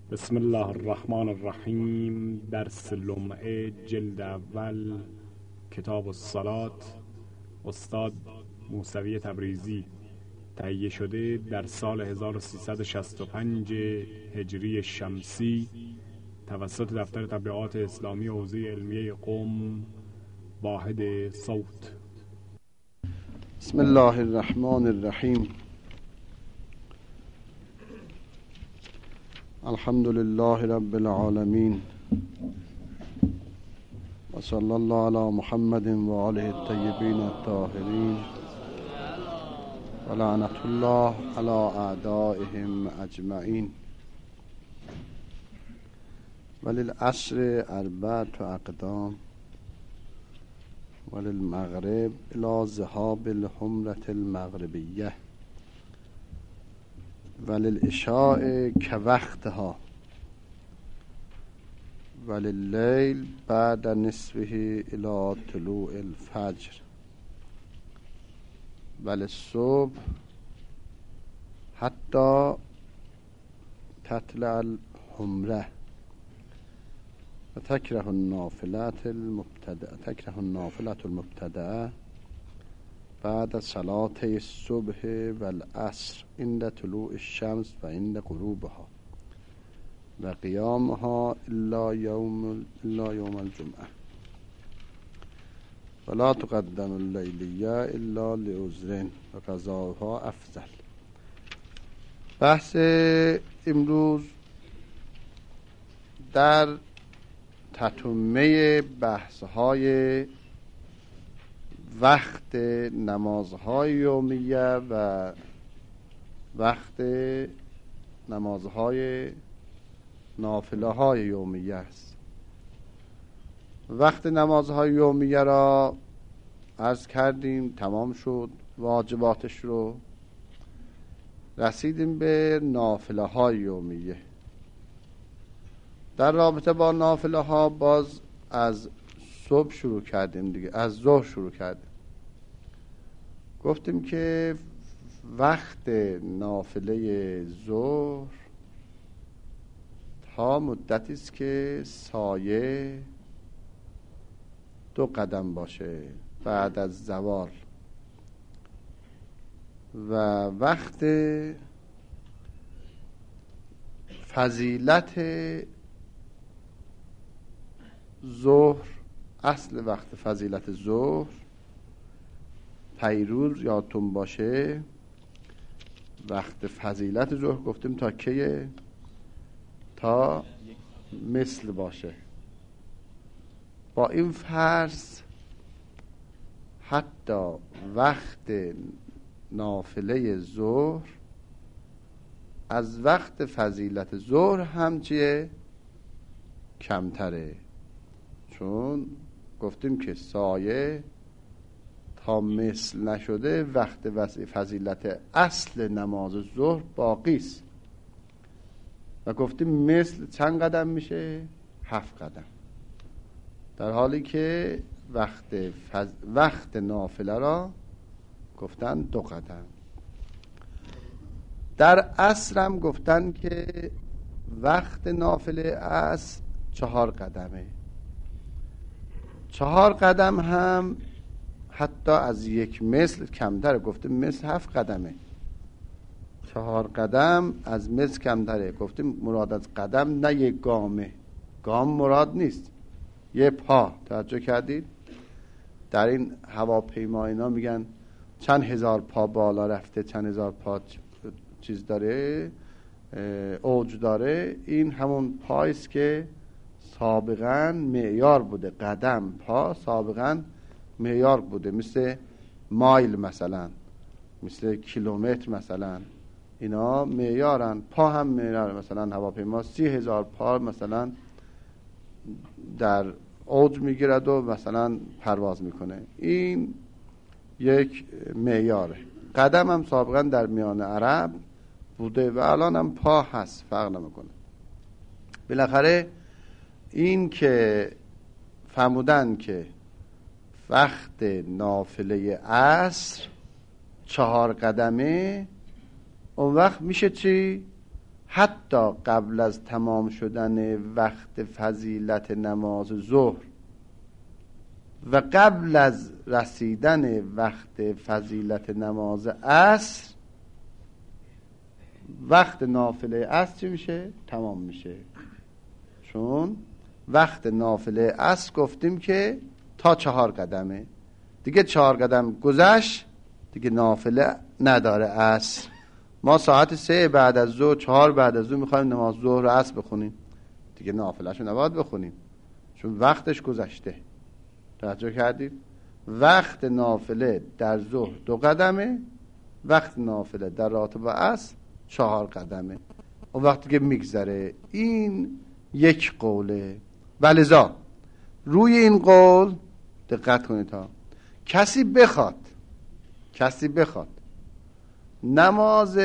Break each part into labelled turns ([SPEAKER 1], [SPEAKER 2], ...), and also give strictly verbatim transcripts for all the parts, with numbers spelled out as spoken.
[SPEAKER 1] بسم الله الرحمن الرحیم. درس لمعه جلد اول، کتاب الصلات، استاد موسوی تبریزی. تهیه شده در سال هزار و سیصد و شصت و پنج هجری شمسی توسط دفتر تبلیغات اسلامی حوزه علمیه قم، واحد صوت.
[SPEAKER 2] بسم الله الرحمن الرحیم. الحمد لله رب العالمین و صلی الله علی محمد و آله الطیبین الطاهرین و لعنت الله علی اعدائهم اجمعین. وللعصر اربعة اقدام وللمغرب الى ذهاب الحمرة المغربیه وللعشاء كوقتها ولليل بعد نصفه الى طلوع الفجر وللصبح حتى تطلع الحمرة وتكره النافلات المبتدأ تكره النافلة المبتدأة بعد صلاة الصبح والعصر عند طلوع الشمس و عند غروبها و قیامها الا یوم الا یوم الجمعه ولا تقدم اللیلیه الا لعذر و قضاها افضل. بحث امروز در تتمه بحث‌های وقت نمازهای یومیه و وقت نمازهای نافله های یومیه است. وقت نمازهای یومیه را عرض کردیم، تمام شد واجباتش رو، رسیدیم به نافله های یومیه. در رابطه با نافله ها باز از صبح شروع کردیم دیگه، از ظهر شروع کردیم. گفتیم که وقت نافله ظهر تا مدتی است که سایه دو قدم باشه بعد از زوال، و وقت فضیلت ظهر، اصل وقت فضیلت ظهر پیروز یادتون باشه، وقت فضیلت ظهر گفتیم تا کیه؟ تا مثل باشه. با این فرض حتی وقت نافله ظهر از وقت فضیلت ظهر هم چیه؟ کمتره، چون گفتیم که سایه تا مثل نشده وقت فضیلت اصل نماز ظهر باقی است، و گفتیم مثل چند قدم میشه؟ هفت قدم، در حالی که وقت فز... وقت نافله را گفتن دو قدم. در عصر هم گفتن که وقت نافله عصر چهار قدمه. چهار قدم هم حتی از یک مثل کمتره، گفتیم مثل هفت قدمه، چهار قدم از مثل کمتره. گفتیم مراد از قدم نه یک گامه، گام مراد نیست، یه پا. توجه کردید؟ در این هواپیما اینا میگن چند هزار پا بالا رفته، چند هزار پا چیز داره، اوج داره. این همون پایست که سابقا معیار بوده. قدم، پا سابقا معیار بوده، مثل مایل مثلا، مثل کیلومتر مثلا، اینا معیارن. پا هم معیار، مثلا هواپیما سی هزار پا مثلا در اوج میگیرد و مثلا پرواز میکنه. این یک معیاره. قدم هم سابقا در میان عرب بوده و الان هم پا هست، فرق نمیکنه. بالاخره این که فرمودن که وقت نافله عصر چهار قدمه، اون وقت میشه چی؟ حتی قبل از تمام شدن وقت فضیلت نماز ظهر و قبل از رسیدن وقت فضیلت نماز عصر، وقت نافله عصر چی میشه؟ تمام میشه. چون وقت نافله عصر گفتیم که تا چهار قدمه، دیگه چهار قدم گذشت دیگه نافله نداره عصر. ما ساعت سه بعد از ظهر، چهار بعد از ظهر میخوایم نماز ظهر و عصر بخونیم، دیگه نافلهشو نباید بخونیم چون وقتش گذشته. توجه کردید؟ وقت نافله در ظهر دو قدمه، وقت نافله در راتب عصر چهار قدمه. اون وقتی که میگذره، این یک قوله. ولذا روی این قول دقت کنید ها، کسی بخواد کسی بخواد نماز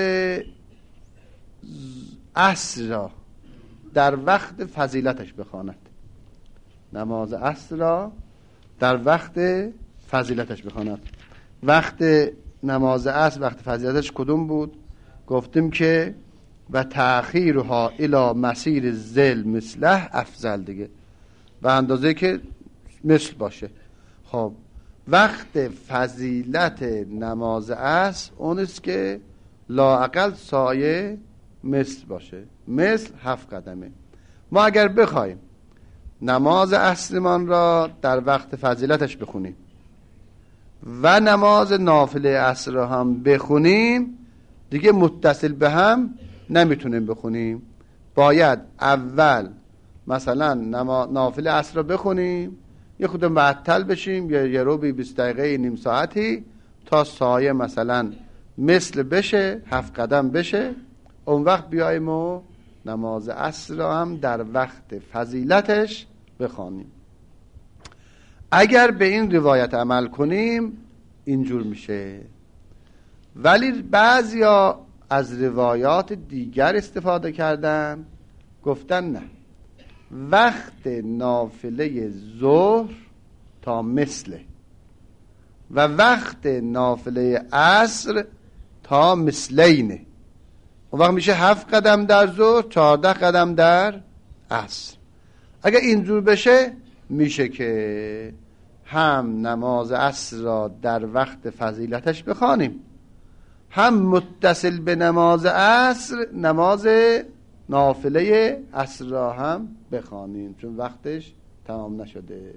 [SPEAKER 2] عصر را در وقت فضیلتش بخواند، نماز عصر را در وقت فضیلتش بخواند. وقت نماز عصر وقت فضیلتش کدوم بود؟ گفتیم که و تأخیرها الی مسیر ذل مثله افضل، دیگه به اندازه که مثل باشه. خب وقت فضیلت نماز عصر اون است که لااقل سایه مثل باشه، مثل هفت قدمه. ما اگر بخوایم نماز عصرمان را در وقت فضیلتش بخونیم و نماز نافله عصر را هم بخونیم، دیگه متصل به هم نمیتونیم بخونیم. باید اول مثلا نافله عصر را بخونیم، یه خود معطل بشیم، یا یه رو بی بیست دقیقه نیم ساعتی تا سایه مثلا مثل بشه، هفت قدم بشه، اون وقت بیاییم و نماز عصر را هم در وقت فضیلتش بخوانیم. اگر به این روایت عمل کنیم اینجور میشه. ولی بعضیا از روایات دیگر استفاده کردن، گفتن نه، وقت نافله ظهر تا مثله و وقت نافله عصر تا مثلینه. اون وقت میشه هفت قدم در ظهر، چهارده قدم در عصر. اگر اینجور بشه میشه که هم نماز عصر را در وقت فضیلتش بخوانیم، هم متصل به نماز عصر نماز نافله عصر را هم بخوانیم چون وقتش تمام نشده.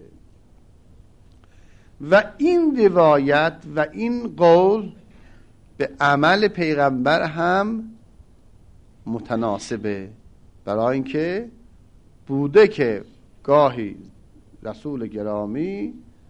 [SPEAKER 2] و این روایت و این قول به عمل پیغمبر هم متناسبه، برای اینکه بوده که گاهی رسول گرامی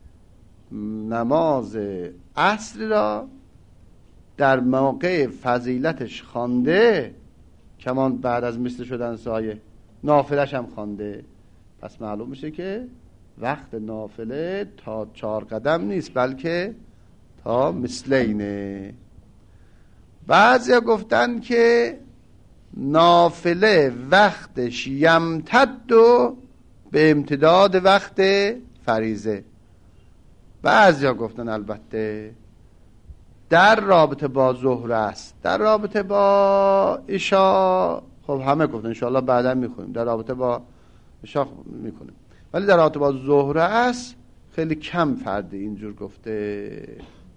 [SPEAKER 2] نماز عصر را در موقع فضیلتش خوانده، کمان بعد از مثل شدن سایه نافلش هم خوانده. پس معلوم میشه که وقت نافله تا چهار قدم نیست بلکه تا مثلینه. بعضیا گفتن که نافله وقتش یمتد و به امتداد وقت فریضه. بعضیا گفتن البته در رابطه با ظهر است، در رابطه با عشاء خب همه گفتن انشاءالله بعدا میخونیم، در رابطه با عشاء میکنیم، ولی در رابطه با ظهر است خیلی کم فردی اینجور گفته.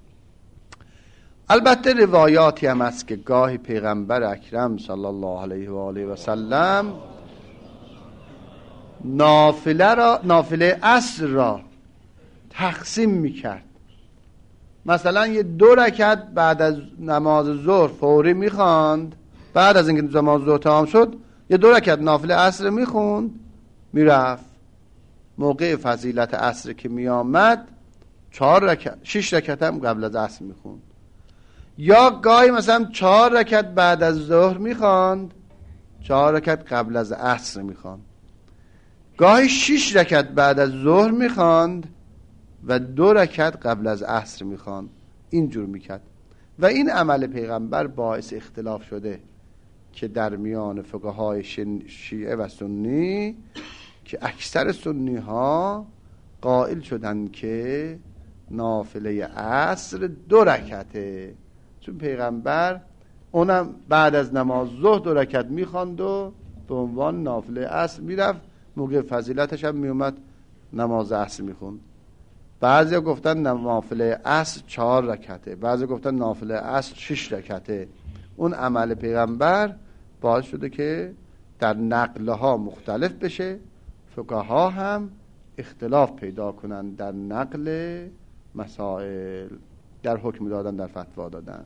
[SPEAKER 2] البته روایاتی هم هست که گاهی پیغمبر اکرم صلی الله علیه و آله و سلم نافله را نافله عصر را تقسیم میکرد. مثلا یه دو رکعت بعد از نماز ظهر فوری میخواند، بعد از اینکه نماز ظهر تمام شد یه دو رکعت نافله عصر میخوند میرفت. موقع فضیلت عصر که میامد چهار رکعت شش رکعت هم قبل از عصر میخوند. یا گاهی مثلا چهار رکعت بعد از ظهر میخواند، چهار رکعت قبل از عصر میخواند. گاهی شش رکعت بعد از ظهر میخواند و دو رکعت قبل از عصر میخواند. اینجور میکرد و این عمل پیغمبر باعث اختلاف شده که در میان فقهای شیعه و سنی که اکثر سنی ها قائل شدن که نافله عصر دو رکعته، چون پیغمبر اونم بعد از نماز ظهر دو رکعت میخواند و به عنوان نافله عصر میرفت. موقع فضیلتش هم میومد نماز عصر میخوند. بعضی گفتن نافله عصر چهار رکعته، بعضی گفتن نافله عصر شش رکعته. اون عمل پیغمبر باعث شده که در نقلها مختلف بشه، فقها هم اختلاف پیدا کنن در نقل مسائل، در حکم دادن، در فتوا دادن.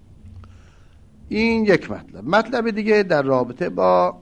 [SPEAKER 2] این یک مطلب. مطلب دیگه در رابطه با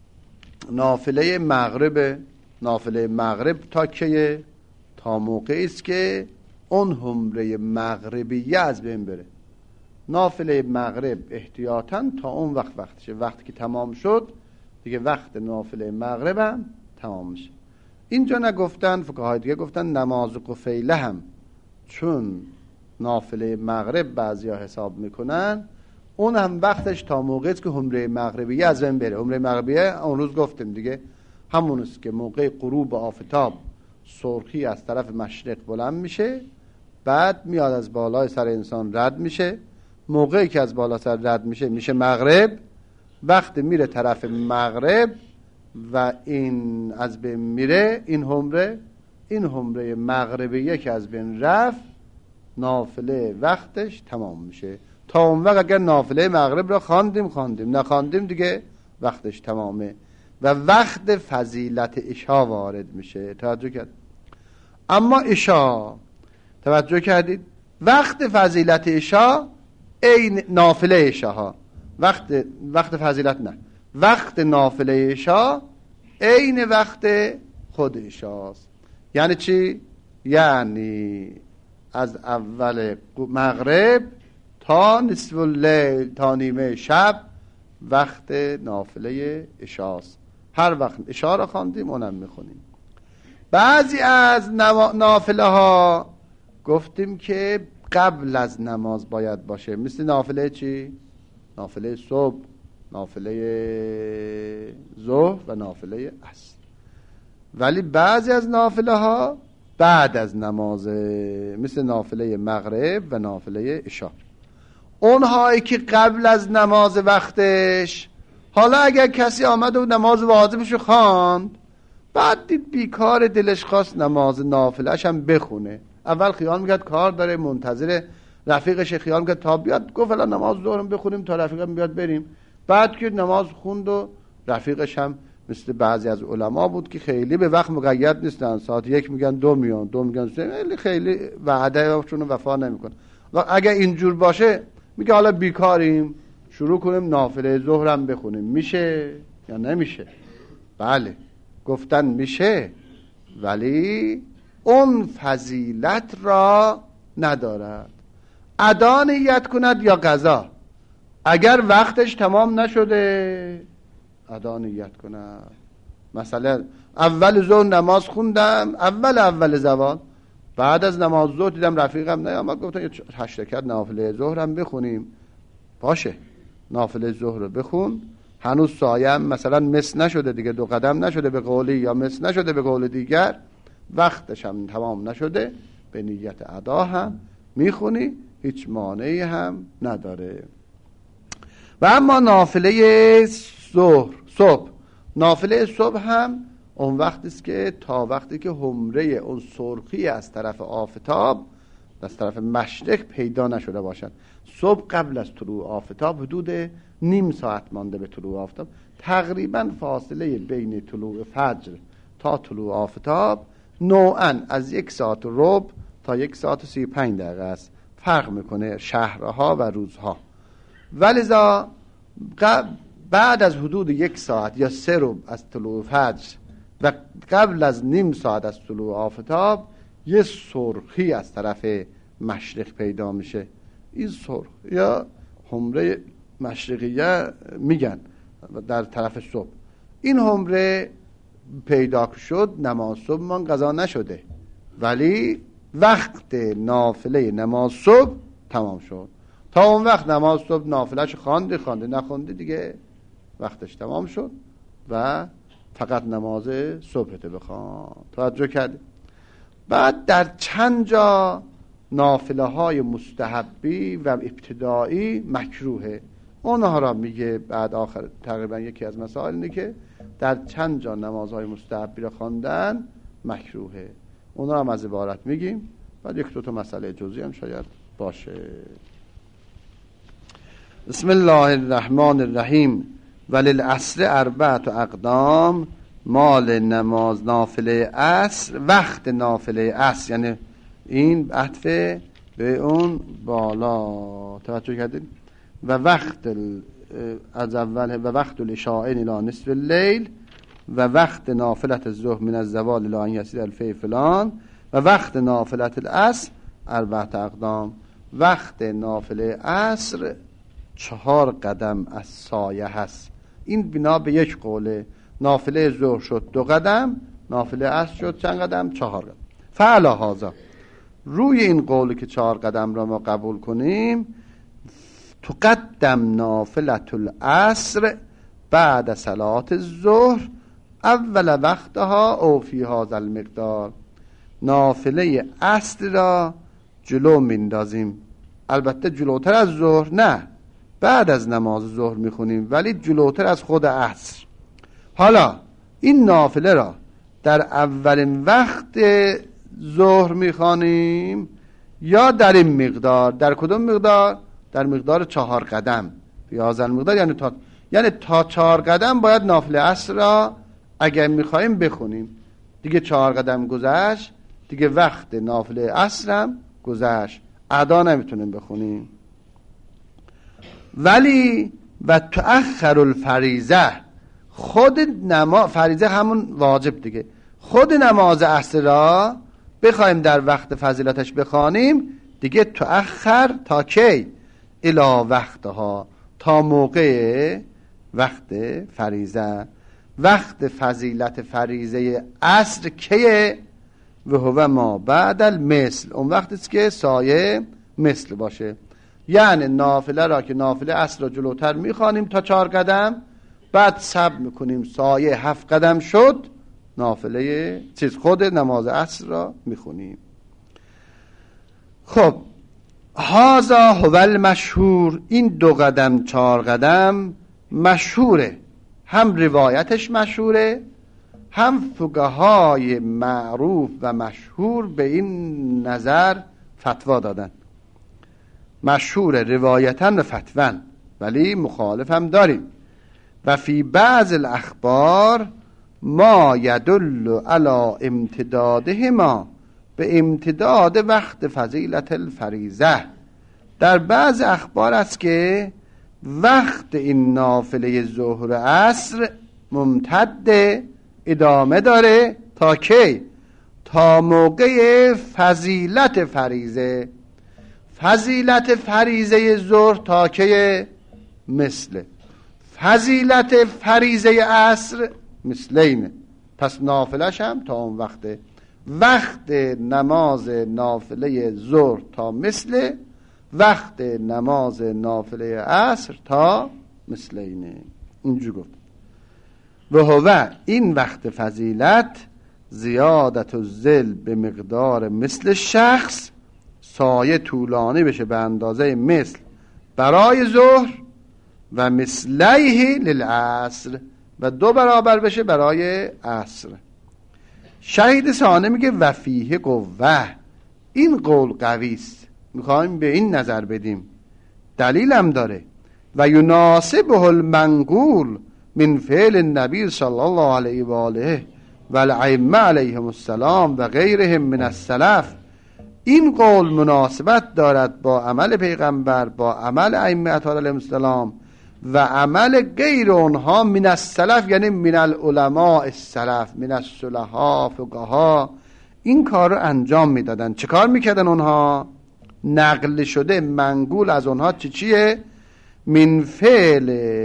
[SPEAKER 2] نافله مغرب. نافله مغرب تا که تا موقعی است که اون حمره مغربیه از بین بره. نافله مغرب احتیاطاً تا اون وقت وقتشه. وقتی که تمام شد دیگه وقت نافله مغرب هم تمام میشه. اینجا نگفتن، فقهای دیگه گفتن نماز قفیله هم چون نافله مغرب بعضیا حساب میکنن، اون هم وقتش تا موقعی است که حمره مغربیه از بین بره. حمره مغربیه اون روز گفتیم دیگه همون است که موقع غروب آفتاب سرخی از طرف مشرق بلند میشه، بعد میاد از بالای سر انسان رد میشه. موقعی که از بالا سر رد میشه میشه مغرب. وقت میره طرف مغرب و این از بین میره، این حمره این حمره مغربیه که از بین رفت، نافله وقتش تمام میشه. تا اون وقت اگر نافله مغرب را خواندیم خواندیم، نخواندیم دیگه وقتش تمامه و وقت فضیلت عشا وارد میشه. توجه کرد؟ اما عشا توجه کردید؟ وقت فضیلت عشا این نافله عشا ها، وقت وقت فضیلت نه، وقت نافله عشا این وقت خود عشاست. یعنی چی؟ یعنی از اول مغرب تا نصف اللیل، تا نیمه شب وقت نافله عشاست. هر وقت عشا را خواندیم اونم میخونیم. بعضی از نافله ها گفتیم که قبل از نماز باید باشه، مثل نافله چی؟ نافله صبح، نافله ظهر و نافله عصر. ولی بعضی از نافله ها بعد از نماز، مثل نافله مغرب و نافله عشا. اونهایی که قبل از نماز وقتش، حالا اگر کسی آمد و نماز واجبشو خواند، بعد دید بیکار، دلش خواست نماز نافله‌اش هم بخونه، اول خیال میکرد کار داره، منتظر رفیقش، خیال میکرد تا بیاد، گفت الان نماز ظهرم بخونیم تا رفیقم بیاد بریم. بعد که نماز خوند و رفیقش هم مثل بعضی از علما بود که خیلی به وقت مقید نیستن، ساعت یک میگن دو میان، دو میگن سه، خیلی وعده هاشون وفا نمیکن. و اگر اینجور باشه میگه حالا بیکاریم، شروع کنیم نافله ظهرم بخونیم، میشه یا نمیشه؟ بله، گفتن میشه، ولی اون فضیلت را ندارد. ادا نیت کند یا قضا، اگر وقتش تمام نشده ادا نیت کند. مثلا اول ظهر نماز خوندم، اول اول زوال، بعد از نماز ظهر دیدم رفیقم نیامد، گفتم هشت رکعت نافله ظهرم بخونیم. باشه، نافله ظهر رو بخون، هنوز سایم مثلا مس نشده دیگه، دو قدم نشده به قولی، یا مس نشده به قول دیگر، وقتش هم تمام نشده، به نیت ادا هم میخونی، هیچ مانعی هم نداره. و اما نافله ظهر صبح، نافله صبح هم اون وقتی است که تا وقتی که حمره اون سرخی از طرف آفتاب از طرف مشرق پیدا نشده باشد. صبح قبل از طلوع آفتاب حدود نیم ساعت مانده به طلوع آفتاب، تقریبا فاصله بین طلوع فجر تا طلوع آفتاب نوعاً از یک ساعت و ربع تا یک ساعت و سی و پنج دقیقه است، فرق میکنه شهرها و روزها. ولذا بعد از حدود یک ساعت یا سه ربع از طلوع فجر و قبل از نیم ساعت از طلوع آفتاب یه سرخی از طرف مشرق پیدا میشه. این سرخ یا حمره مشرقیه میگن در طرف صبح. این حمره پیدا شد، نماز صبح من قضا نشده، ولی وقت نافله نماز صبح تمام شد. تا اون وقت نماز صبح نافلهش خوانده خوانده نخونده دیگه وقتش تمام شد و فقط نماز صبحت بخوان. توجه کرد؟ بعد در چند جا نافله های مستحبی و ابتدایی مکروهه. اونها را میگه بعد آخر تقریبا یکی از مسائل اینه که در چند جا نمازهای مستحبی را خواندن مکروهه. اونها را هم از عبارت میگیم، بعد یک دو تا مسئله جزئی هم شاید باشه. بسم الله الرحمن الرحیم. وللعصر اربعة اقدام، مال نماز نافله عصر، وقت نافله عصر، یعنی این عطف به اون بالا، توجه کردید؟ و وقت از اول و وقت العشاء الی نصف اللیل، و وقت نافلت الظهر من الزوال الی ان یصیر الفی فلان، و وقت نافلت العصر اربعة اقدام. وقت نافله عصر چهار قدم از سایه هست. این بنا به یک قوله. نافله ظهر شد دو قدم، نافله عصر شد چند قدم؟ چهار قدم. فعلا هذا، روی این قولی که چهار قدم را ما قبول کنیم، تقدم نافلت العصر بعد صلاة الظهر اول وقتها او فی هذا المقدار. نافله عصر را جلو میندازیم، البته جلوتر از ظهر نه، بعد از نماز ظهر میخونیم، ولی جلوتر از خود عصر. حالا این نافله را در اولین وقت ظهر میخوانیم یا در این مقدار؟ در کدوم مقدار؟ در مقدار چهار قدم. یازن مقدار یعنی تا یعنی تا چهار قدم باید نافله عصر را اگر میخوایم بخونیم. دیگه چهار قدم گذشت، دیگه وقت نافله عصر هم گذشت، ادا نمیتونیم بخونیم. ولی و تأخر الفریضه، خود نماز فریضه همون واجب دیگه، خود نماز عصر را بخوایم در وقت فضیلتش بخوانیم، دیگه تأخر تا کی؟ الی وقتها، تا موقع وقت فریضه. وقت فضیلت فریضه عصر کیه؟ و هو ما بعد المثل، اون وقتی است که سایه مثل باشه. یعنی نافله را که نافله عصر را جلوتر میخوانیم تا چهار قدم، بعد صبر میکنیم سایه هفت قدم شد، نافله چیز خود نماز عصر را میخونیم. خب هذا هو المشهور، این دو قدم چهار قدم مشهوره، هم روایتش مشهوره، هم فقهای معروف و مشهور به این نظر فتوا دادن. مشهور روایتاً و فتواً، ولی مخالف هم داریم. و فی بعض الاخبار ما یدل علی امتدادهما، به امتداد وقت فضیلت الفریضه. در بعض اخبار است که وقت این نافله ظهر عصر ممتد، ادامه داره تا کی؟ تا موقع فضیلت فریضه. فضیلت فریضه ظهر تا کی؟ مثل فضیلت فریضه عصر مثلینه، پس نافلش هم تا اون وقته. وقت نماز نافله ظهر تا مثل وقت نماز نافله عصر تا مثلینه. اینجور گفت. و هو، این وقت فضیلت، زیادت الظل به مقدار مثل شخص، سایه طولانی بشه به اندازه مثل برای ظهر، و مثلیه للعصر، و دو برابر بشه برای عصر. شهید ثانی میگه و فیه قوه، این قول قوی است، میخوایم به این نظر بدیم، دلیل هم داره. و یناسبه المنقول من فعل النبی صلی الله علیه و آله و الائمه علیهم السلام و غیرهم من السلف. این قول مناسبت دارد با عمل پیغمبر، با عمل ائمه علیهم السلام و عمل غیر اونها من السلف، یعنی من العلماء السلف، من الصلحاء فقها. این کار رو انجام میدادن. چه کار میکردن اونها؟ نقل شده منقول از اونها چی چیه؟ من فعل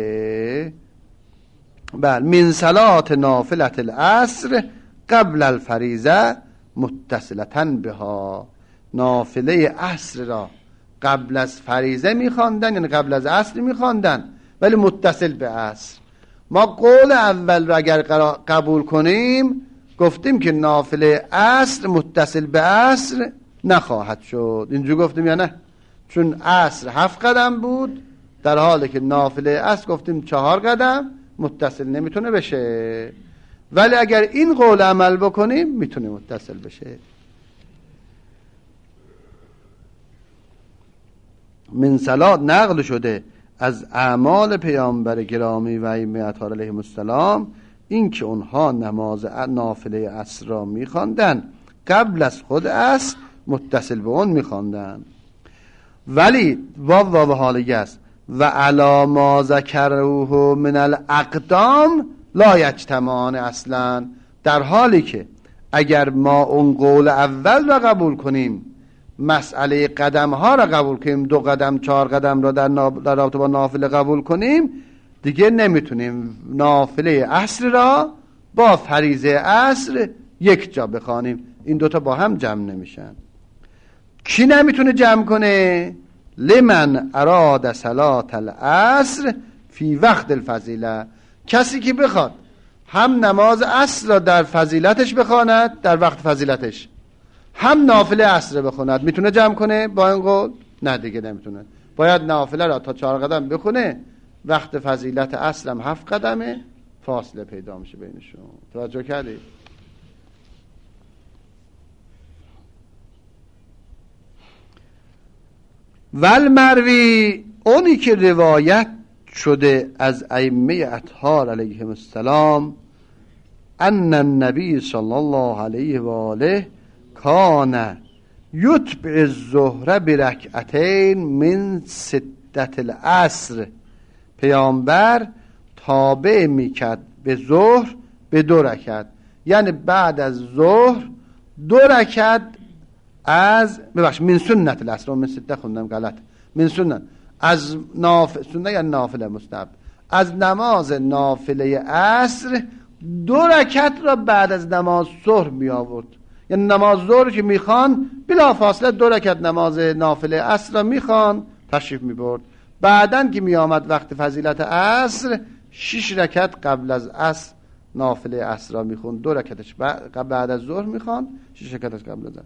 [SPEAKER 2] بل من صلات نافلت العصر قبل الفریضه متصلتاً بها. نافله عصر را قبل از فریضه میخواندن، یعنی قبل از عصر میخواندن، ولی متصل به عصر. ما قول اول را اگر قبول کنیم، گفتیم که نافله عصر متصل به عصر نخواهد شد. اینجور گفتیم یا نه؟ چون عصر هفت قدم بود، در حالی که نافله است گفتیم چهار قدم متصل نمیتونه بشه، ولی اگر این قول عمل بکنیم میتونه متصل بشه. من صلات نقل شده از اعمال پیامبر گرامی و ائمه اطهار علیهم السلام این که اونها نماز نافله عصر را میخواندن قبل از خود عصر متصل به اون میخواندن. ولی واو واو حالیه است و علی ما ذکروه من الاقدام لا یجتمعان اصلا، در حالی که اگر ما اون قول اول را قبول کنیم، مسئله قدم ها را قبول کنیم، دو قدم چهار قدم را در, ناب... در رابطه با نافله قبول کنیم، دیگه نمیتونیم نافله عصر را با فریضه عصر یک جا بخوانیم، این دوتا با هم جمع نمیشن. کی نمیتونه جمع کنه؟ لمن اراد صلات العصر فی وقت الفضیله، کسی که بخواد هم نماز عصر را در فضیلتش بخواند، در وقت فضیلتش، هم نافله عصر بخواند، میتونه جمع کنه با این قول؟ نه دیگه نمیتونه، باید نافله را تا چهار قدم بخونه، وقت فضیلت عصر هم هفت قدمه، فاصله پیدا میشه بینشون. توجه کردید؟ والمروی، اونی که روایت شده از ائمه اطهار علیهم السلام، ان النبی صلی الله علیه و آله کان یتبع الظهر برکعتین من ستت العصر، پیامبر تابع میکرد به ظهر به دو رکعت، یعنی بعد از ظهر دو رکعت از ببخش من سنت العصر، من سته خوندم غلط، من سنت از نافله، سنت یا نافله مستحب، از نماز نافله عصر دو رکعت را بعد از نماز ظهر می آورد، یعنی نماز ظهر که میخوان بلا فاصله دو رکعت نماز نافله عصر را میخوان تشریف میبرد، بعدن که می آمد وقت فضیلت عصر شش رکعت قبل از عصر نافله عصر را میخوند، دو رکعتش بعد از ظهر میخوان، شش رکعتش قبل از عصر.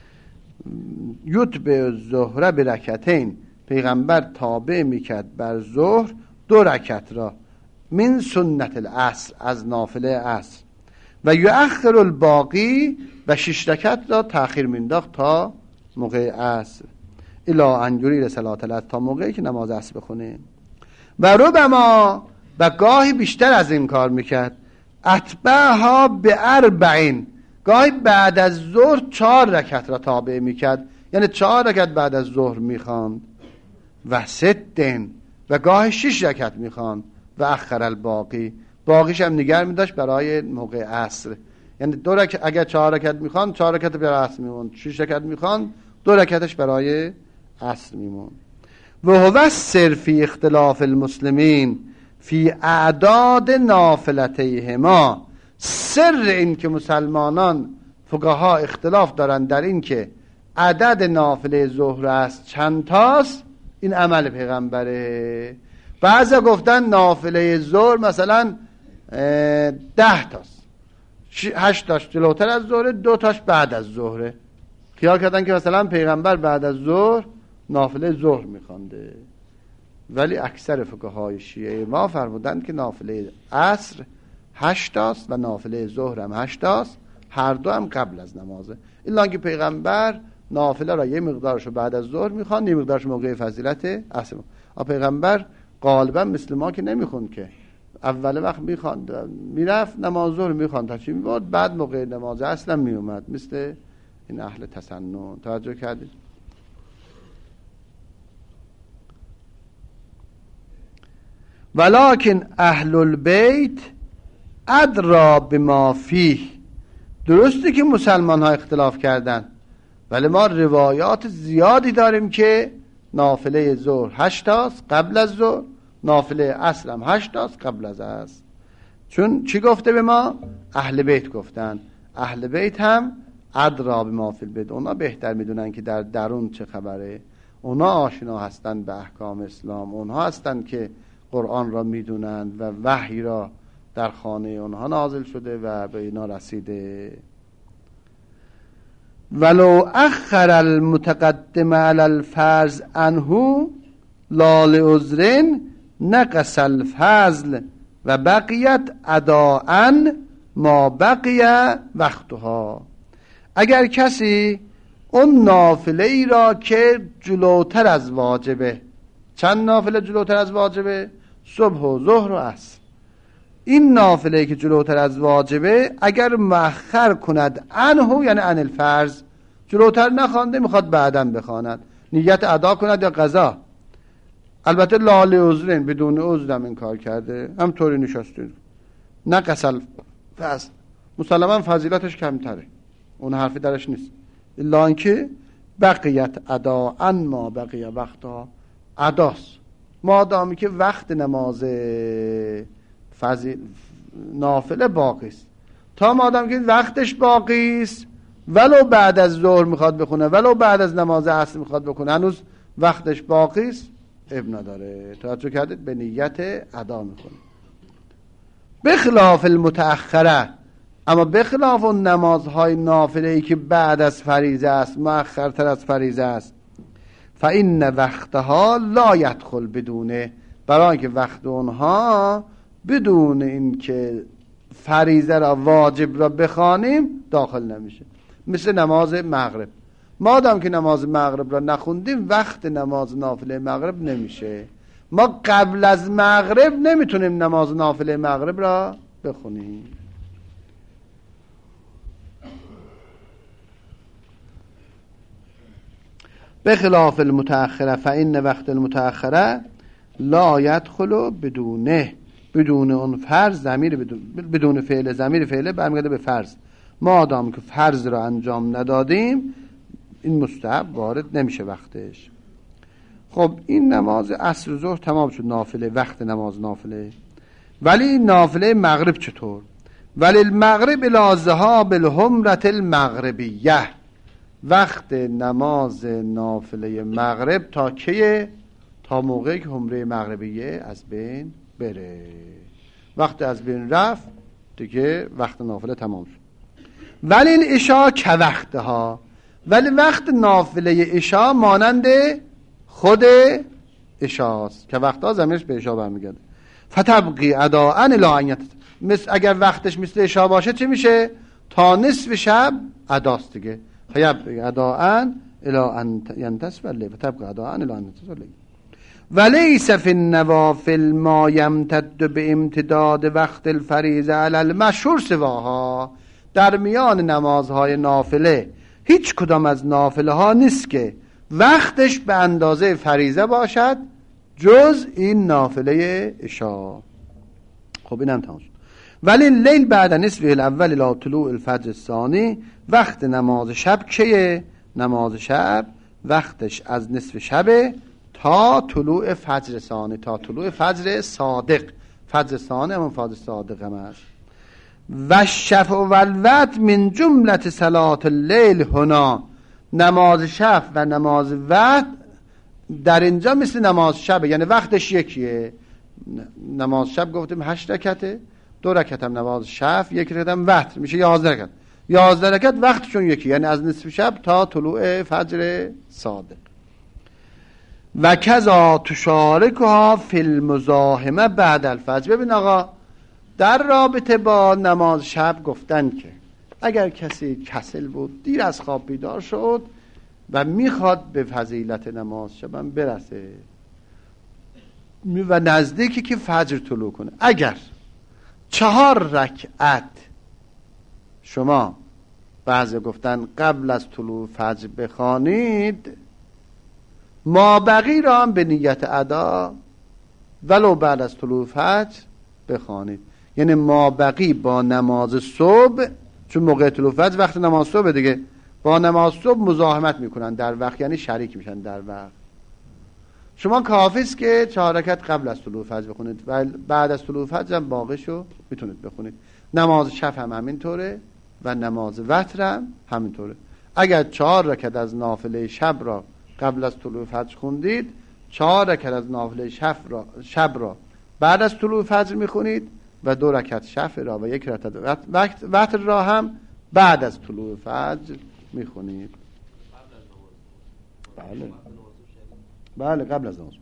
[SPEAKER 2] یتبع الظهر برکعتین، پیغمبر تابع میکرد بر ظهر دو رکعت را من سنت العصر، از نافله عصر، و یؤخر الباقی، و شش رکعت را تأخیر مینداخت تا موقع عصر، الی ان یرید صلاة العصر، تا موقعی که نماز عصر بخونه. و ربما، و گاهی بیشتر از این کار میکرد، اتبعها به اربعین، گاهی بعد از ظهر چهار رکعت را تابع میکرد، یعنی چهار رکعت بعد از ظهر میخواند، و ستن، و گاهی شش رکعت میخواند، و اخر الباقی، باقیش هم نگه میداشت برای موقع عصر، یعنی دو رکعت اگر چهار رکعت میخواند چهار رکعت برای عصر میموند، شش رکعت میخواند دو رکعتش برای عصر میموند. و هو السر فی اختلاف المسلمین فی اعداد نافلتیهما، سر این که مسلمانان فقها اختلاف دارن در این که عدد نافله ظهر است چند تاست، این عمل پیغمبره. بعضا گفتن نافله ظهر مثلا ده تاست، هشت تاش جلوتر از ظهر، دو تاش بعد از ظهره، خیال کردن که مثلا پیغمبر بعد از ظهر نافله ظهر میخوانده، ولی اکثر فقهای شیعه ما فرمودند که نافله عصر هشتاست و نافله ظهر هم هشتاست، هر دو هم قبل از نمازه، الا که پیغمبر نافله را یه مقدارشو بعد از ظهر میخوان، یه مقدارش موقع فضیلت عصر. آ پیغمبر غالبا مثل ما که نمیخوند، که اول وقت میخواند میرفت نماز ظهر میخواند تا چی میبود، بعد موقع نماز عصر هم میومد، مثل این اهل تسنن. توجه کردید؟ ولکن اهل البیت ادرا بما فیه، درسته که مسلمان ها اختلاف کردن، ولی ما روایات زیادی داریم که نافله ظهر هشتاست قبل از ظهر، نافله عصر هم هشتاست قبل از عصر. چون چی گفته به ما؟ اهل بیت گفتن، اهل بیت هم ادرا بما فی البیت، اونا بهتر میدونن که در درون چه خبره، اونا آشنا هستن به احکام اسلام، اونها هستن که قرآن را میدونند و وحی را در خانه اونها نازل شده و به اینا رسیده. ولو اخر المتقدم علی الفرض عنه لال عذرن نقص الفضل و بقیت اداءً ما بقیه وقتها. اگر کسی اون نافله ای را که جلوتر از واجبه، چند نافله جلوتر از واجبه؟ صبح و ظهر و عصر. این نافله ای که جلوتر از واجبه اگر مؤخر کند عنه، یعنی عن الفرض، جلوتر نخوانده میخواد بعداً بخواند، نیت ادا کند یا قضا. البته لال عذرین، بدون عذرم این کار کرده، هم طوری نشسته، نقص الفضل، مسلما فضیلتش کمتره، اون حرفی درش نیست، الا اینکه بقیت ادا ما بقیه وقتها، اداست مادامی که وقت نماز فضیل نافله باقی است. تا مادامی که وقتش باقی است، ولو بعد از ظهر میخواد بخونه، ولو بعد از نماز عصر میخواد بخونه، هنوز وقتش باقی است، اب نداره. توجه کردید؟ به نیت ادا میکنه. بخلاف المتأخره، اما بخلاف اون نمازهای نافله ای که بعد از فریضه است، مؤخرتر از فریضه است، فإن وقتها لا يدخل بدونه، برای اینکه وقت اونها بدون اینکه فریضه را واجب را بخوانیم داخل نمیشه. مثل نماز مغرب، مادام که نماز مغرب را نخوندیم وقت نماز نافله مغرب نمیشه. ما قبل از مغرب نمیتونیم نماز نافله مغرب را بخونیم. بخلاف المتأخره فإن وقت المتأخره لا يدخل بدونه، بدون اون فرض ضمیر بدون, بدون فعل ضمیر فعله برمیگرده به فرض. ما آدم که فرض را انجام ندادیم این مستحب وارد نمیشه وقتش. خب این نماز عصر و ظهر تمام شد، نافله، وقت نماز نافله. ولی نافله مغرب چطور؟ ولی المغرب الی ذهاب الحمرة المغربیه، وقت نماز نافله مغرب تا کیه؟ تا موقعی که حمره مغربیه از بین بره. وقت از بین رفت دیگه وقت نافله تمام شد. ولی العشاء که وقتها، ولی وقت نافله عشاء مانند خود عشاست که وقتها زمینش به عشاء برمیگرده. فتبقی اداءً الی ان، مثل اگر وقتش مثل عشاء باشه چه میشه؟ تا نصف شب اداست دیگه. فیبقی اداءً الی ان ینتصف اللیل، فتبقی اداءً الی ان ینتصف اللیل. ولیس فی النوافل ما یمتد به امتداد وقت الفریضه علی المشهور سواها، در میان نمازهای نافله هیچ کدام از نافله ها نیست که وقتش به اندازه فریضه باشد جز این نافله عشاء. خب اینم تمام شد. ولی لیل بعد نصف الاول الی طلوع الفجر الثانی، وقت نماز شب که نماز شب وقتش از نصف شب تا طلوع فجر ثانی، تا طلوع فجر صادق. فجر ثانی همون فجر صادق هم هست. و شفع و الوتر من جملت صلات اللیل هنا، نماز شفع و نماز وتر در اینجا مثل نماز شب، یعنی وقتش یکیه. نماز شب گفتیم هشت رکعته، دو رکعت هم نماز شفع، یک رکعت هم وتر، میشه یازده رکعت. یازده رکعت وقتشون یکی، یعنی از نصف شب تا طلوع فجر صادق. و کذا تشارکها فی المزاحمه بعد الفجر. ببین آقا، در رابطه با نماز شب گفتن که اگر کسی کسل بود، دیر از خواب بیدار شد و میخواد به فضیلت نماز شبم برسه و نزدیکی که فجر طلوع کنه، اگر چهار رکعت شما بعضی گفتن قبل از طلوع فجر بخوانید، ما بقی را هم به نیت ادا ولو بعد از طلوع فجر بخوانید. یعنی ما بقی با نماز صبح، چون موقع طلوع فجر وقت نماز صبح دیگه، با نماز صبح مزاحمت میکنن در وقت، یعنی شریک میشن در وقت. شما کافی است که چهار رکعت قبل از طلوع فجر بخونید و بعد از طلوع فجر هم باقیشو میتونید بخونید. نماز شب هم همینطوره و نماز وتر هم همینطوره. اگر چهار رکعت از نافله شب را قبل از طلوع فجر خوندید، چهار رکعت از نافله شب را شب را بعد از طلوع فجر میخونید و دو رکعت شفع را و یک رکعت وقت وتر را هم بعد از طلوع فجر میخونید. بله بله قبل از نماز.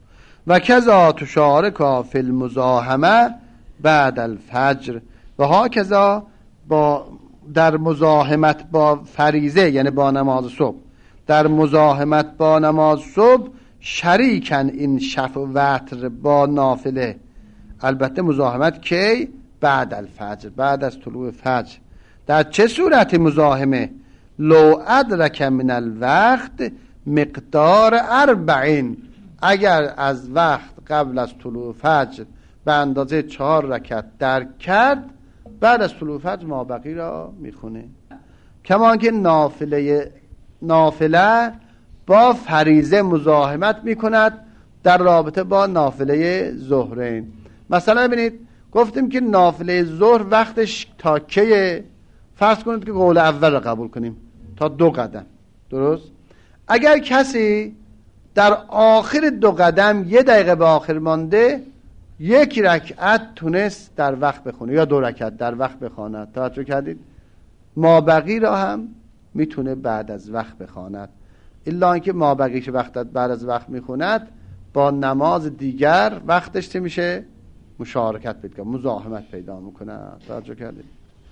[SPEAKER 2] و کذا تشارکا فی المزاحمه بعد الفجر و ها کذا با در مزاحمت با فریضه یعنی با نماز صبح، در مزاحمت با نماز صبح شریکن این شفع و وتر با نافله. البته مزاحمت کی؟ بعد الفجر، بعد از طلوع فجر. در چه صورت مزاحمه؟ لو ادرک من الوقت مقدار اربعین، اگر از وقت قبل از طلوع فجر به اندازه چهار رکعت درک کرد، بعد از طلوع فجر مابقی را میخونه. کما که نافله نافله با فریضه مزاحمت میکند در رابطه با نافله ظهرین. مثلا ببینید گفتیم که نافله ظهر وقتش تا کیه؟ فرض کنید که قول اول را قبول کنیم تا دو قدم، درست؟ اگر کسی در آخر دو قدم یه دقیقه به آخر مانده یک رکعت تونست در وقت بخونه یا دو رکعت در وقت بخواند، توجه کردید؟ مابقی را هم میتونه بعد از وقت بخواند، الا اینکه مابقی که وقت بعد از وقت میخوند با نماز دیگر وقتش چه میشه؟ مشارکت پیدا، مزاحمت پیدا میکنه. توجه کردید؟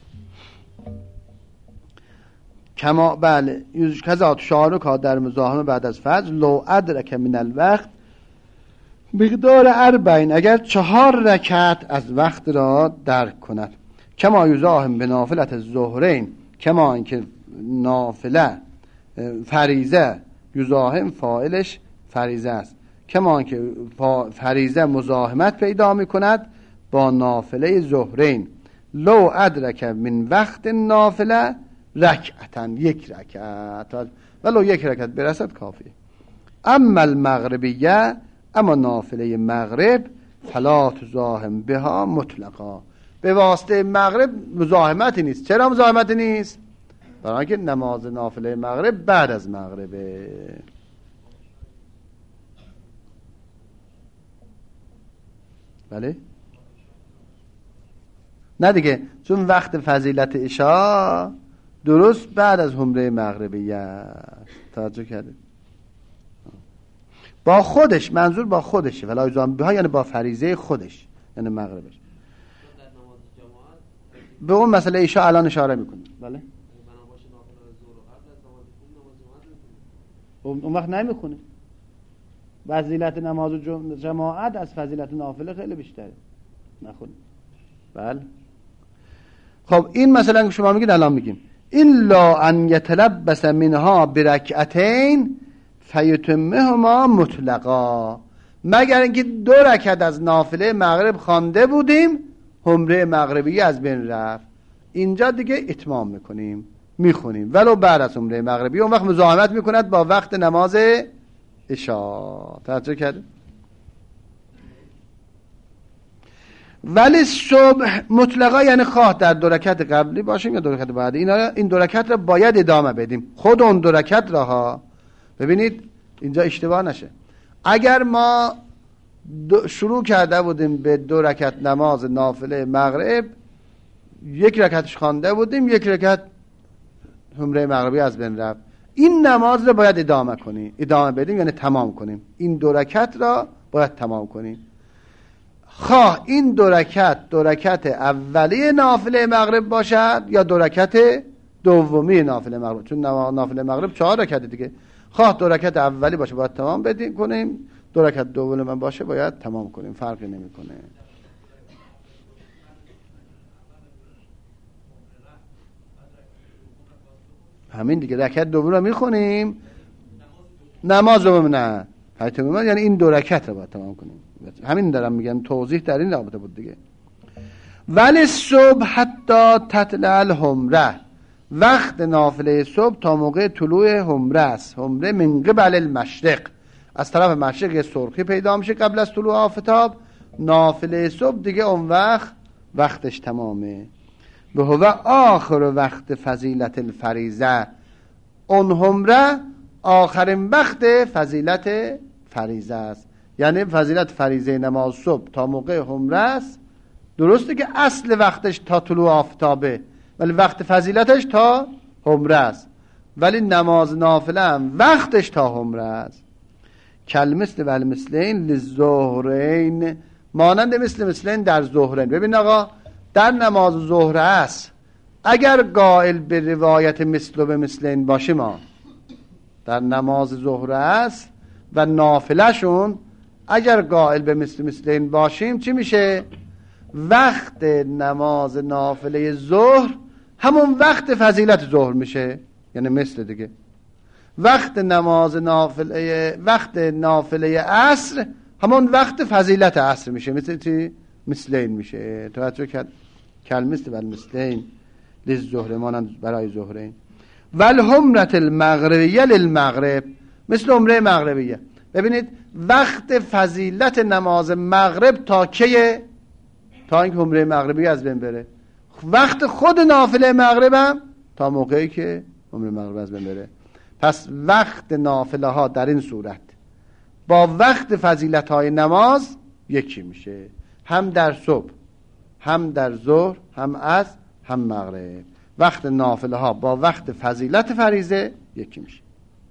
[SPEAKER 2] کما بله کذا تشارکا در مزاحمه بعد از فجر لو ادرک من الوقت مقدار اربعین، اگر چهار رکعت از وقت را درک کند. کما یزاحم به نافلت الظهرین، کما اینکه نافله فریضه یزاحم فاعلش فریضه است، کما اینکه فریضه مزاحمت پیدا میکند با نافله ظهرین. لو ادرک من وقت نافله رکعتن، یک رکعت، ولو یک رکعت برسد کافی. اما المغربیه، اما نافله مغرب فلا تزاحم بها مطلقا، به واسطه مغرب مزاحمتی نیست. چرا مزاحمتی نیست؟ برای اینکه نماز نافله مغرب بعد از مغربه. بله؟ نه دیگه، چون وقت فضیلت عشاء درست بعد از حمره مغربیه است. توجه کرده؟ با خودش، منظور با خودشه، ولی ایزان بها یعنی با فریضه خودش، یعنی مغربش. به اون مسئله عشاء الان اشاره میکنه. بله؟ اون وقت نمیخونه. فضیلت نماز جماعت از فضیلت نافله خیلی بیشتره، نخونه. بله. خب این مثلا که شما میگید الان میگیم الا ان یتلبس منها برکعتین فیتمهما مطلقا، مگر اینکه دو رکعت از نافله مغرب خوانده بودیم حمره مغربی از بین رفت، اینجا دیگه اتمام میکنیم، میخونیم ولو بعد از حمره مغربی. اون وقت مزاحمت میکند با وقت نماز عشاء. توجه کردید؟ ولی صبح مطلقا یعنی خواه در دو رکعت قبلی باشیم یا دو رکعت بعدی، اینا این دو رکعت را باید ادامه بدیم، خود اون دو رکعت را ها. ببینید اینجا اشتباه نشه، اگر ما شروع کرده بودیم به دو رکعت نماز نافله مغرب، یک رکعتش خوانده بودیم، یک رکعت حمره مغربی از بین رفت، این نماز را باید ادامه کنیم، ادامه بدیم یعنی تمام کنیم، این دو رکعت را باید تمام کنیم. خواه این دو رکعت دو رکعت اولی نافله مغرب باشد یا دو رکعت دومی نافله مغرب، چون نافله مغرب چهار رکعت دیگه، خواه دو رکعت اولی باشه باید تمام بدیم کنیم، دو رکعت دومی من باشه باید تمام کنیم، فرقی نمیکنه. همین دیگه، رکعت دوم رو میخونیم، نماز رو نه حتما یعنی این دو رکعت رو باید تمام کنیم. همین دارم میگم، توضیح در این رابطه بود دیگه. ولی صبح حتی تطلع الحمره، وقت نافله صبح تا موقع طلوع حمره است. حمره من قبل المشرق، از طرف مشرق سرخی پیدا میشه قبل از طلوع آفتاب. نافله صبح دیگه اون وقت وقتش تمامه. به هو آخر وقت فضیلت الفریضه، اون حمره آخرین وقت فضیلت فریضه است، یعنی فضیلت فریضه نماز صبح تا موقع حمره است. درسته که اصل وقتش تا طلوع آفتابه ولی وقت فضیلتش تا حمره است، ولی نماز نافله هم وقتش تا حمره است. کل مثل و المثلین للظهرین، مانند مثل مثلین در ظهرین. ببین آقا در نماز ظهر است اگر قائل به روایت مثل و مثلین باشه، ما در نماز ظهر است و نافله شون اگر قائل به مثل مثلین باشیم چی میشه؟ وقت نماز نافله ظهر همون وقت فضیلت ظهر میشه، یعنی مثل دیگه. وقت نماز نافله وقت نافله عصر همون وقت فضیلت عصر میشه، مثل چی؟ مثلین میشه. توجه کرد؟ کل مثل و المثلین للظهر، مانند برای ظهرین. والحمرة المغربیه للمغرب، مثل عمره مغربیه. ببینید وقت فضیلت نماز مغرب تا کیه؟ تا اینکه عمره مغربی از بین بره. وقت خود نافله مغرب هم تا موقعی که عمره مغرب از بین بره. پس وقت نافله ها در این صورت با وقت فضیلت های نماز یکی میشه، هم در صبح هم در ظهر هم عصر هم مغرب. وقت نافله ها با وقت فضیلت فریضه یکی میشه.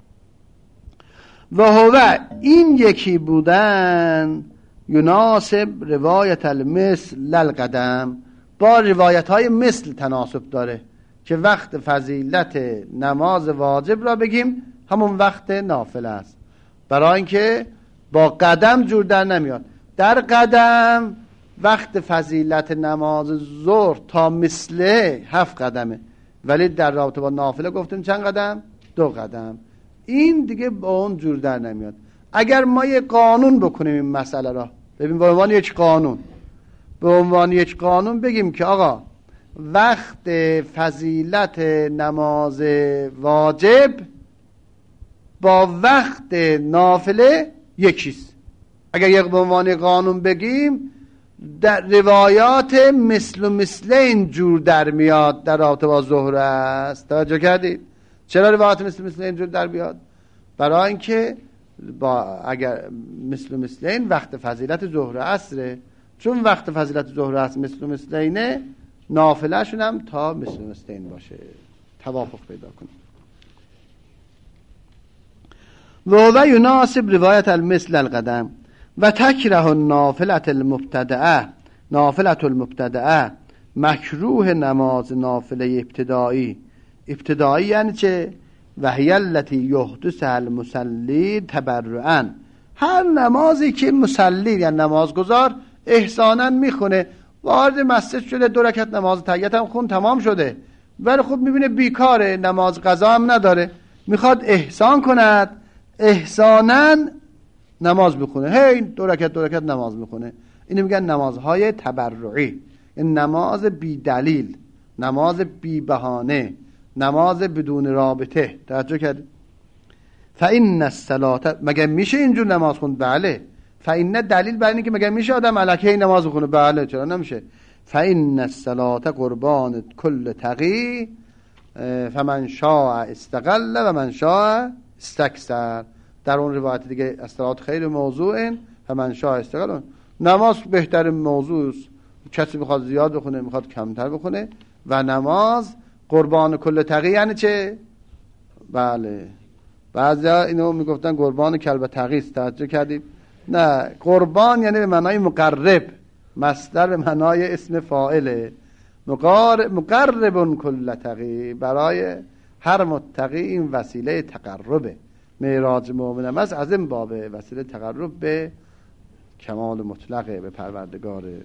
[SPEAKER 2] و هو این یکی بودن یناسب روایت المثل للقدم، با روایت های مثل تناسب داره که وقت فضیلت نماز واجب را بگیم همون وقت نافله است، برای اینکه با قدم جور در نمیاد. در قدم وقت فضیلت نماز ظهر تا مثله هفت قدمه، ولی در رابطه با نافله گفتیم چند قدم؟ دو قدم. این دیگه با اون جور در نمیاد. اگر ما یک قانون بکنیم این مسئله را، ببین به عنوان یک قانون به عنوان یک قانون بگیم که آقا وقت فضیلت نماز واجب با وقت نافله یکیست. اگر یک به عنوان قانون بگیم در روایات مثل و مثلین جور در میاد در رابطه با ظهر است. توجه کردید؟ چرا روایات مثل و مثلین جور در میاد؟ برای اینکه با اگر مثل و مثلین وقت فضیلت ظهر عصره، چون وقت فضیلت ظهر عصر مثل و مثلینه، نافله شون هم تا مثل و مثلین باشه، توافق پیدا کنه. و و یناسب روایت المثل القدم و تکره النافلة المبتدعه، نافلة المبتدعه مکروه نماز نافله ابتدایی. ابتدایی یعنی چه؟ و هی التی یحدث المصلی تبرعا، هر نمازی که مصلی یعنی نمازگزار احسانا میخونه، وارد مسجد شده دو رکعت نماز تحیت هم خون تمام شده، ولی خب میبینه بیکاره، نماز قضا هم نداره، میخواد احسان کند، احسانا نماز بخونه، هی دو رکعت دو رکعت نماز میخونه. اینو میگن نمازهای تبرعی، این نماز بی دلیل، نماز بی بهانه، نماز بدون رابطه. توجه کردید؟ فإن الصلاة، مگه میشه اینجور نماز خوند؟ بله. فإن دلیل بر اینه که مگه میشه آدم الکی نماز بخونه؟ بله. چرا نمیشه؟ فإن الصلاة قربان کل تقی فمن شاء استقل و من شاء استکثر. در اون روایت دیگه الصلاة خیر موضوع فمن شاء استقل، نماز بهترین موضوع است، کسی میخواد زیاد بخونه میخواد کمتر بخونه. و نماز قربان کل تقی یعنی چه؟ بله، بعضیا اینو میگفتن قربان کلب تقی است. توجه کردید؟ نه، قربان یعنی به معنای مقرب، مصدر به معنای اسم فاعله. مقرب کل تقی، برای هر متقی این وسیله تقربه. معراج مؤمن هم از این بابه، وسیله تقرب به کمال مطلقه، به پروردگاره.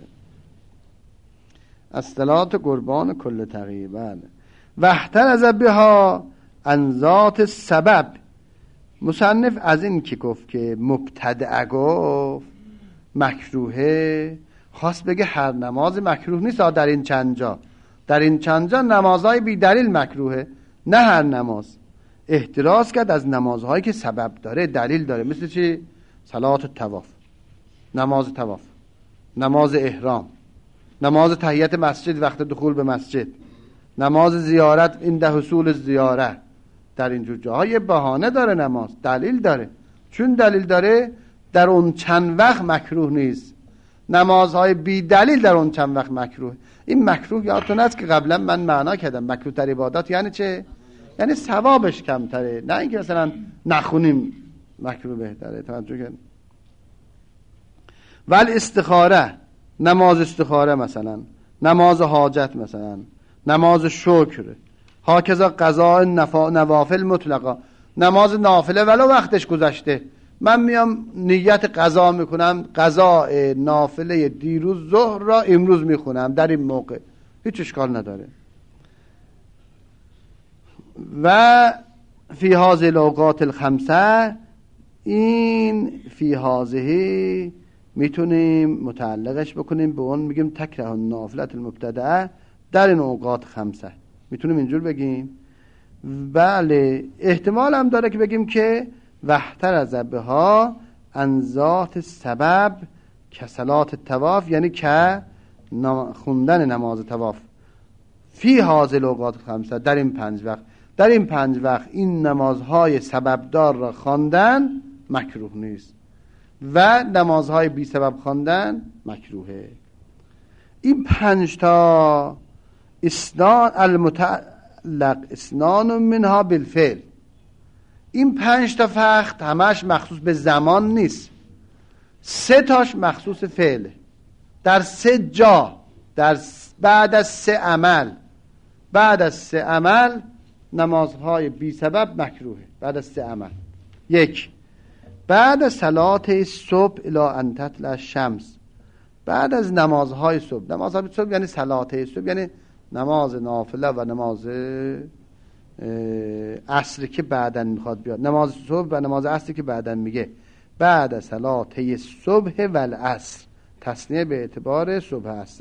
[SPEAKER 2] الصلاة قربان کل تقی. بله. و احترز بها عن ذات سبب. مصنف از این که گفت که مبتدع گفت مکروهه، خواست بگه هر نماز مکروه نیست. در این چند جا در این چند جا نمازهای بی دلیل مکروهه، نه هر نماز. احتراز کرد از نمازهایی که سبب داره، دلیل داره. مثل چی؟ صلات الطواف، نماز طواف، نماز احرام، نماز تحیت مسجد وقت دخول به مسجد، نماز زیارت عند حصول زیاره. در اینجور جاهای بهانه داره، نماز دلیل داره. چون دلیل داره در اون چند وقت مکروه نیست. نمازهای بی دلیل در اون چند وقت مکروه. این مکروه یادتون هست که قبلا من معنا کردم، مکروه تر عبادات یعنی چه؟ یعنی ثوابش کمتره، نه اینکه مثلا نخونیم مکروه بهتره. توجه کن. ولی استخاره، نماز استخاره مثلا، نماز حاجت مثلا، نماز شکر، هاکذا قضاء نوافل مطلقا، نماز نافله ولو وقتش گذشته، من میام نیت قضا میکنم، قضاء نافله دیروز ظهر را امروز میخونم در این موقع، هیچ اشکال نداره. و فی هذه الاوقات الخمسه، این فی هذه میتونیم متعلقش بکنیم به اون، میگیم تکره النافلة المبتدعه در این اوقات خمسه، میتونیم اینجور بگیم. بله احتمال هم داره که بگیم که وحتر از بها عن ذات سبب که صلات تواف، یعنی که خوندن نماز تواف فی هذه الاوقات خمسه، در این پنج وقت، در این پنج وقت این نمازهای سببدار را خواندن مکروه نیست و نمازهای بی سبب خواندن مکروهه. این پنج تا اسنان المتعلق اسنان منها بالفعل، این پنج تا فقط همش مخصوص به زمان نیست، سه تاش مخصوص فعله. در سه جا، در بعد از سه عمل، بعد از سه عمل نمازهای بی سبب مکروهه. بعد از سه عمل: یک، بعد از صلات صبح الی ان تطلع الشمس، بعد از نمازهای صبح. نمازهای صبح یعنی صلات صبح، یعنی نماز نافله و نماز عصر که بعدن میخواد بیاد، نماز صبح و نماز عصر که بعدن میگه بعد از صلات صبح و العصر، تسنیه به اعتبار صبح عصر.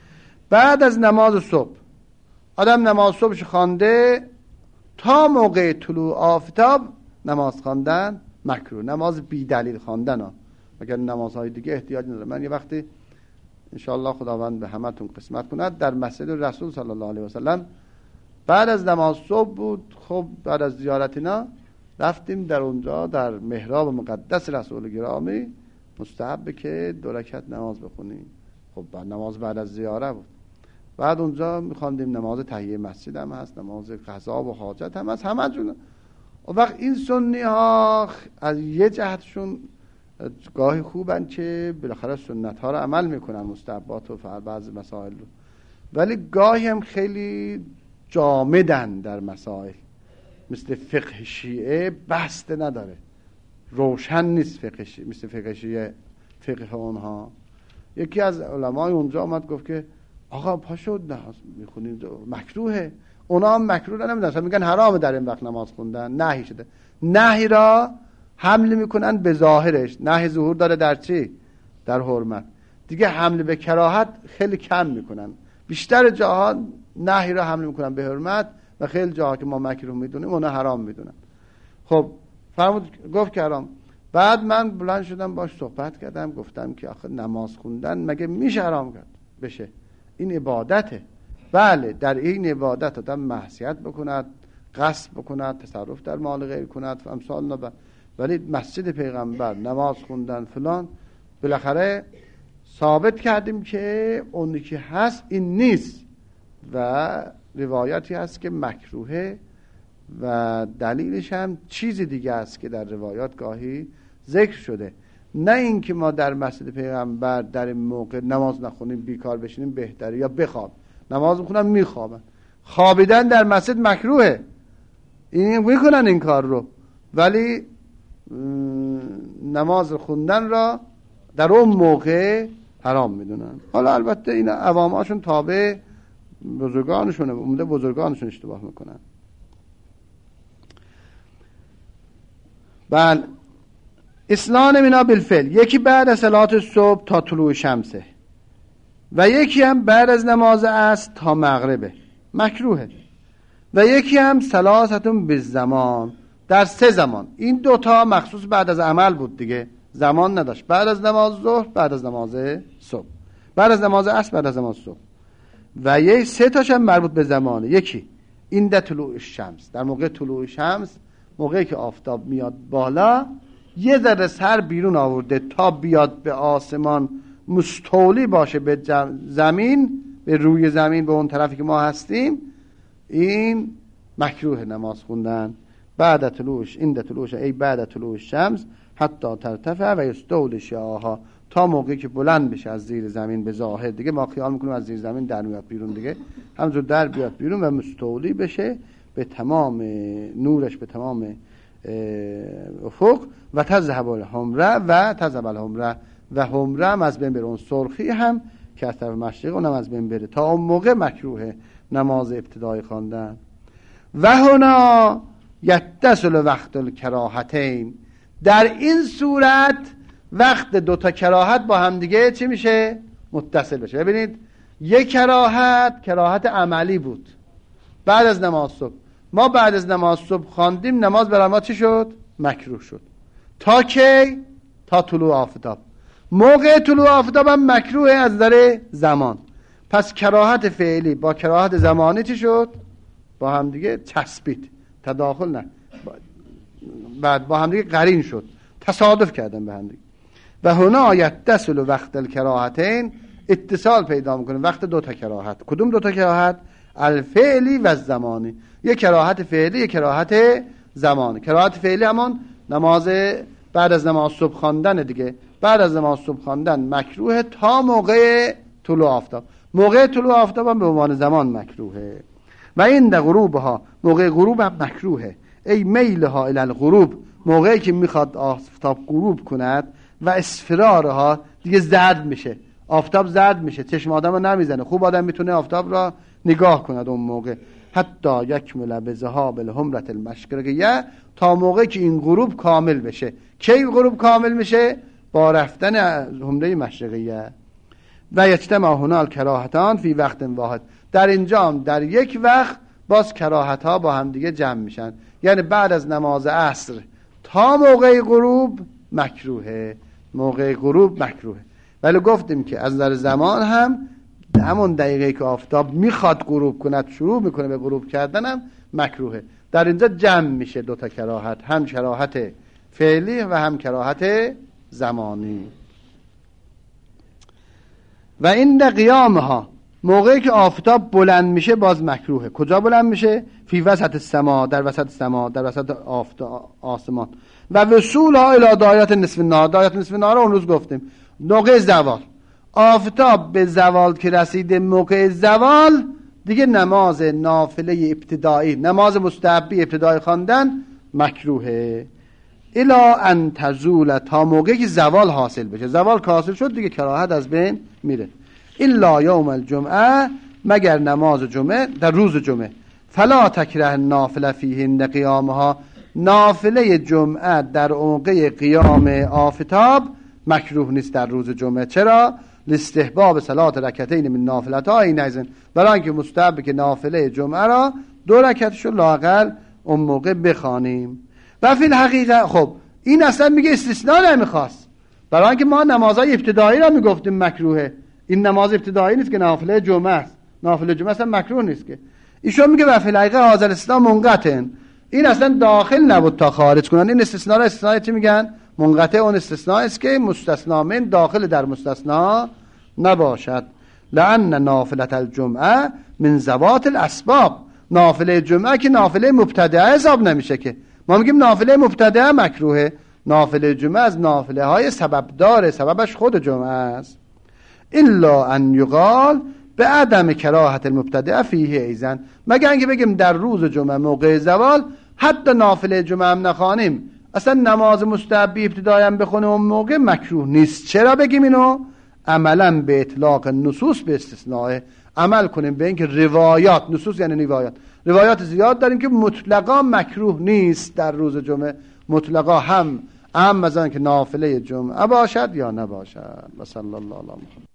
[SPEAKER 2] بعد از نماز صبح آدم نماز صبحش خوانده تا موقع طلوع آفتاب، نماز خواندن مکروه، نماز بی دلیل خواندن ها، مگر نمازهای دیگه احتیاج نداره. من یه وقتی انشاءالله خداوند به همتون قسمت کند در مسجد رسول صلی الله علیه و سلم بعد از نماز صبح بود، خب بعد از زیارت اینا رفتیم در اونجا در محراب مقدس رسول گرامی، مستحبه که دو رکعت نماز بخونیم. خب بعد نماز بعد از زیاره بود، بعد اونجا میخواندیم نماز تحیه مسجد هم هست، نماز قضا و حاجت هم هست، همه جون. و وقت این سنی ها از یه جهتشون گاهی خوبن که بالاخره سنت ها رو عمل میکنن، مستحبات و بعض مسائل رو، ولی گاهی هم خیلی جامدن در مسائل، مثل فقه شیعه بسته نداره، روشن نیست فقه شیعه، مثل فقه شیعه فقه اونها. یکی از علمای اونجا آمد گفت که آقا پاشو نماز میخونیم مکروهه، اونا هم مکروه نمیدونن، میگن حرامه در این وقت نماز خوندن، نهی شده. نهی را حمل میکنن به ظاهرش، نهی ظهور داره در چی؟ در حرمت. دیگه حمل به کراهت خیلی کم میکنن، بیشتر جاها نهی را حمل میکنن به حرمت و خیلی جاها که ما مکروه میدونیم اونا حرام میدونن. خب فرمود گفت که حرام. بعد من بلند شدم باش صحبت کردم، گفتم که آخه نماز خوندن مگه میشه حرام کرد بشه؟ این عبادته. بله در این عبادت آدم معصیت بکند، غصب بکند، تصرف در مال غیر کند و امثال نبا، ولی مسجد پیغمبر نماز خوندن فلان، بالاخره ثابت کردیم که اونی که هست این نیست و روایتی هست که مکروهه و دلیلش هم چیز دیگه است که در روایات گاهی ذکر شده. نه این که ما در مسجد پیغمبر در این موقع نماز نخونیم بیکار بشینیم بهتره، یا بخواب نماز میخونن میخوابن، خوابیدن در مسجد مکروهه، این میکنن این کار رو، ولی نماز خوندن را در اون موقع حرام میدونن. حالا البته این عواماشون تابع بزرگانشونه، عمده بزرگانشون اشتباه میکنن. بله اسنان منا بالفعل، یکی بعد از صلات صبح تا طلوع شمسه و یکی هم بعد از نماز عصر تا مغربه، مکروهه. و یکی هم ثلاثتون بالزمان، در سه زمان. این دوتا مخصوص بعد از عمل بود دیگه، زمان نداشت، بعد از نماز ظهر، بعد از نماز صبح، بعد از نماز عصر، بعد از نماز صبح. و یه سه تاش هم مربوط به زمانه. یکی این در طلوع شمس، در موقع طلوع شمس، موقعی که آفتاب میاد بالا، یه ذره سر بیرون آورده تا بیاد به آسمان مستولی باشه به زمین، به روی زمین، به اون طرفی که ما هستیم، این مکروه نماز خوندن. بعد طلوعش این طلوعش ای بعد طلوع شمس حتی ترتفع و یستول شعاها، تا موقعی که بلند بشه از زیر زمین به ظاهر. دیگه ما خیال میکنیم از زیر زمین در میاد بیرون، دیگه همونجور در بیاد بیرون و مستولی بشه به تمام نورش، به تمام افق. و تذهب الحمره و تذهب الحمره و حمره هم از بین بره، اون سرخی هم که از طرف مشرق اونم از بین بره. تا اون موقع مکروه نماز ابتدایی خواندن. و هنا یتصل وقت الکراهتین، در این صورت وقت دوتا کراهت با هم دیگه چی میشه؟ متصل بشه. ببینید یک کراهت کراهت عملی بود بعد از نماز صبح، ما بعد از نماز صبح خواندیم، نماز برای ما چی شد؟ مکروه شد. تا کی؟ تا طلوع آفتاب. موقع طلوع آفتاب هم مکروه از نظر زمان. پس کراهت فعلی با کراهت زمانی چی شد؟ با هم دیگه چسبید، تداخل نه، بعد با هم دیگه قرین شد، تصادف کردن به هم دیگه. و هنا یتصل وقت الکراهتین، اتصال پیدا میکنه وقت دو تا کراهت. کدوم دو تا کراهت؟ الفعلی و الزمانی. یک کراهت فعلی، یک کراهت زمانی. کراهت فعلی همون نماز بعد از نماز صبح خواندن دیگه. بعد از نماز صبح خواندن مکروه تا موقع طلوع آفتاب. موقع طلوع آفتاب هم به عنوان زمان مکروهه. و این در غروبها، موقع غروب هم مکروهه. ای میلها الی الغروب، موقعی که میخواد آفتاب غروب کند و اسفرارها دیگه زرد میشه، آفتاب زرد میشه، چشم آدم رو نمیزنه، خوب آدم میتونه آفتاب را نگاه کند اون موقع. حتی یکمل به ذهاب الحمرة المشرقیه، تا موقعی که این غروب کامل بشه. کی غروب کامل میشه؟ با رفتن حمره مشرقیه. و یجتمع هنا الکراهتان فی وقت واحد، در اینجا در یک وقت باز کراهت ها با هم دیگه جمع میشن. یعنی بعد از نماز عصر تا موقع غروب مکروهه، موقع غروب مکروهه. ولی گفتیم که از نظر زمان هم همون دقیقه که آفتاب میخواد غروب کند شروع میکنه به غروب کردن هم مکروهه. در اینجا جمع میشه دوتا کراهت، هم کراهت فعلی و هم کراهت زمانی. و این در قیامها، موقعی که آفتاب بلند میشه باز مکروهه. کجا بلند میشه؟ فی وسط السما، در وسط سما، در وسط آسمان. و وصولها الی دایره نصف النهار، دایره نصف النهار اون روز گفتیم موقع زوال. آفتاب به زوال که رسیده، موقع زوال دیگه نماز نافله ابتدایی، نماز مستحبی ابتدایی خواندن مکروهه. الی ان تزول، تا موقعی که زوال حاصل بشه. زوال که حاصل شد دیگه کراهت از بین میره. الا یوم الجمعه، مگر نماز جمعه، در روز جمعه. فلا تکره نافله فیهن قیامها، نافله جمعه در موقع قیام آفتاب مکروه نیست در روز جمعه. چرا؟ لاستحباب صلات رکعتین من نافلتها اینئذ، برای اینکه مستحب که نافله جمعه را دو رکعتشو لااقل اون موقع بخوانیم. و فی الحقیقه خب این اصلا میگه استثناء نمیخواست، برای اینکه ما نمازهای ابتدایی را میگفتیم مکروهه. این نماز ابتدایی نیست که نافله جمعه است، نافله جمعه اصلا مکروه نیست که. ایشون میگه و فی الحقیقه هذا الاسلام منقطع، این اصلا داخل نبود تا خارج کنن. این استثناء را استثناء چی میگن؟ منقطع. اون استثناء است که مستثنا من داخل در مستثنا نباشد. لأن نافله الجمعه من ذوات الاسباب، نافله جمعه که نافله مبتدعه حساب نمیشه که. ما میگیم نافله مبتدعه مکروهه، نافله جمعه از نافله های سبب داره، سببش خود جمعه است. الا ان یقال به عدم کراهت المبتدعه فیه ایزن، مگر اینکه بگیم در روز جمعه موقع زوال حتی نافله جمعه هم نخوانیم، اصلا نماز مستحبی ابتدایی هم بخونه اون موقع مکروه نیست. چرا بگیم اینو؟ عملا به اطلاق نصوص به استثناء عمل کنیم، به اینکه روایات، نصوص یعنی روایات، روایات زیاد داریم که مطلقا مکروه نیست در روز جمعه، مطلقا هم هم مثلا که نافله جمعه باشد یا نباشد. و صلی الله علیه و